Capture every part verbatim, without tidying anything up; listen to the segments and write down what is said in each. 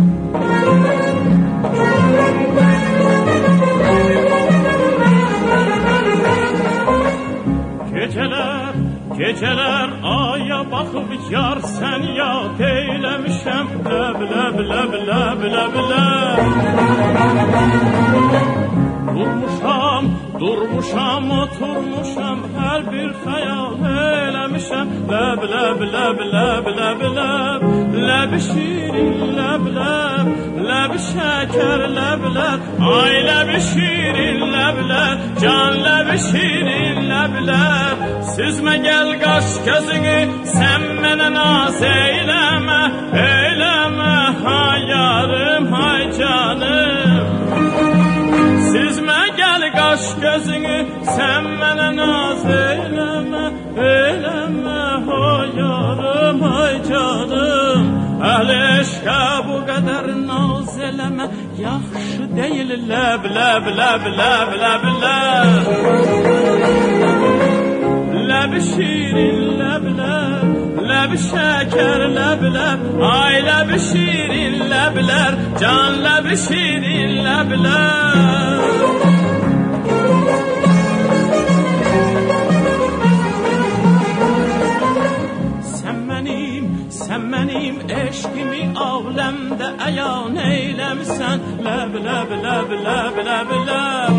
Geceler, geceler aya bakıp yar sen yad eylemişem. Leb leb leb leb leb leb. Durmuşam, durmuşam, oturmuşam, her bir hayal eylemişem. Leb leb leb leb leb leb. Leb şirin leb leb, leb şeker leb leb. Ay leb şirin leb leb, can leb şirin leb leb. Süzme gel kaş gözünü, sen mene naz eyleme, eyleme hay yarım hay canım. Süzme gel kaş gözünü, sen mene naz eyleme, eyleme hay yarım hay canım. Əhl-i eşqə bu qədər naz eləmə, yaxşı deyil ləb ləb ləb ləb ləb ləb. Ləb şirin ləb ləb, ləb şəkər ləb ləb. Ay ləb şirin ləblər, can ləb şirin ləb ləb. Sen benim eşkimi ağlemde ayan eylemsen. Leb leb leb leb leb leb.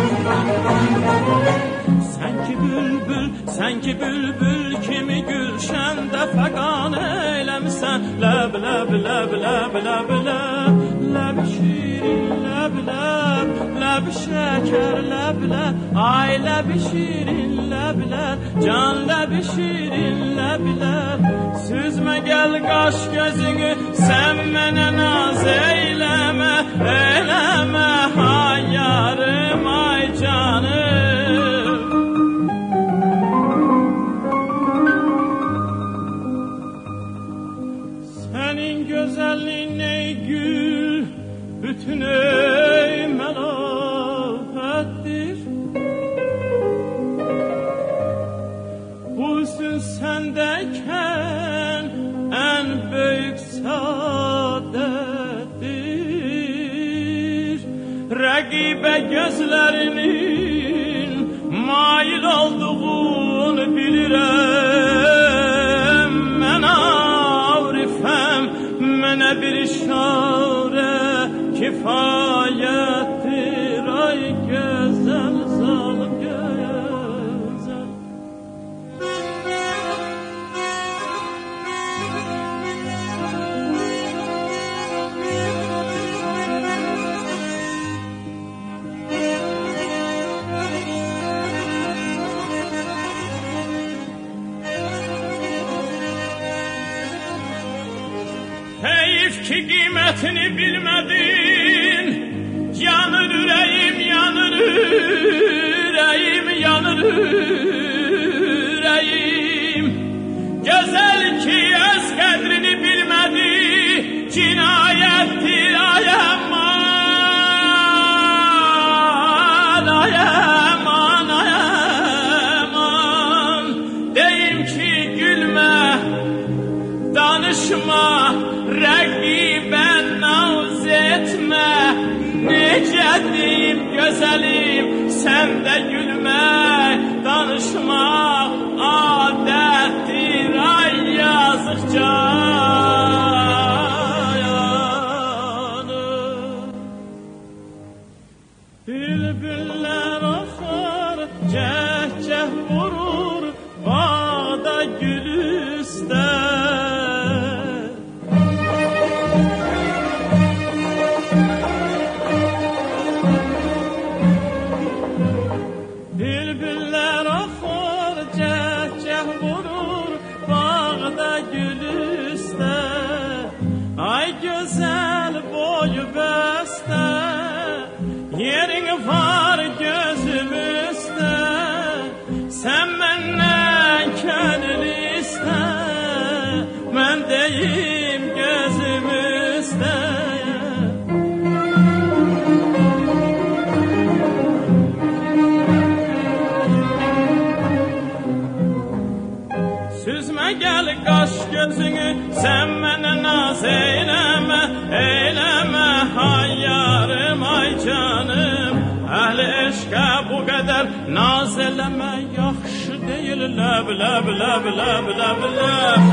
Sen ki bülbül, sen ki bülbül kimi gülşende fegan eylemsen. Leb leb leb leb leb leb. Leb şirin leb leb, leb şeker leb leb. Ay leb şirin leb leb, can leb şirin leb leb. Süzme gel kaş gözünü, sen mene naz eyleme, eyleme hay yarım ay canım. Senin güzelliğin ey gül, bütün ey melafettir. Bu hüsn sendeyken en büyük saadettir. Rakibe gözlerinin mail olduğunu bilirim. Men arifem, mene bir işare kifayettir. Ay güzel zalim güzel. Heyif ki kıymetini bilmedin. Yanır yüreğim, yanır yüreğim, yanır yüreğim. Güzel ki öz kadrini bilmedi, cinayettir ay aman, ay aman, ay aman. Deyim ki gülme, danışma, rakiben naz etme. Nece deyim güzelim, sen de gülme, danışma adettir ay yazık canım. Bülbüller akar, ceh ceh vurur, bağda gülüsten. Bülbüller akar, ceh ceh vurur, bağda gülüsten. Ay güzel boyu beste, yerin var gözümüzde. Sen benden könül iste, ben deyim gözümüzde. Süzme gel kaş gözünü, sen bana naz eyleme, eyleme. naz eləmə yaxşı deyil, ləb, ləb, ləb, ləb, ləb, ləb.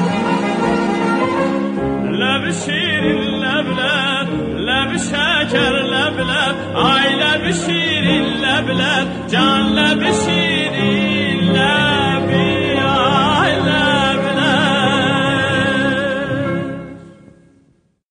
Ləb şirin, ləb, ləb, ləb şəkər, ləb, ləb, ay ləb şirin, ləb, ləb, can ləb şirin.